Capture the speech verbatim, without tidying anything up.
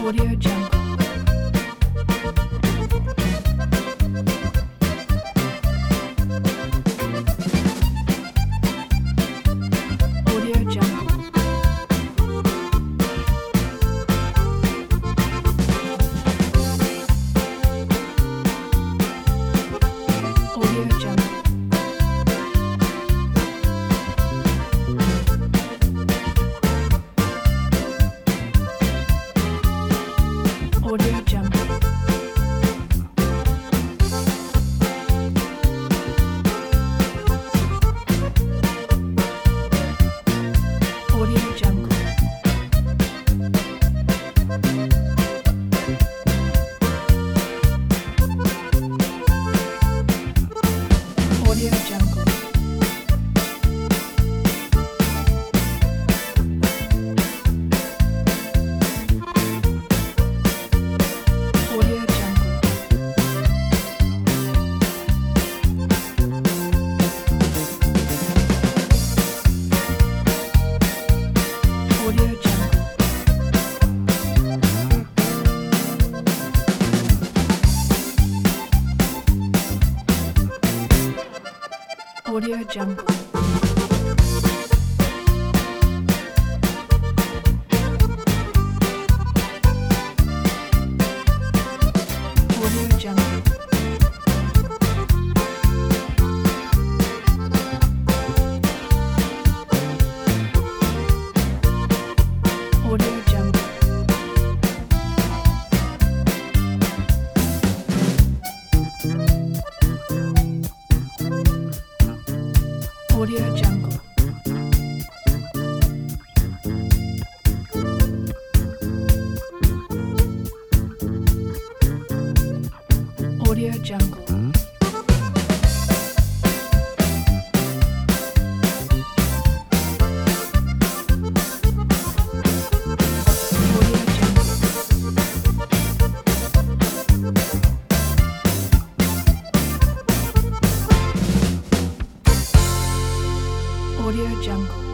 Audio Jungle. Audio Jungle. Audio Jungle. Audio Jungle. Audio Jungle. Audio Jungle. Audio Jungle. Audio Jungle. Audio Jungle. Audio Jungle. Audio Jungle. Audio Jungle. Audio Jungle. Audio Jungle.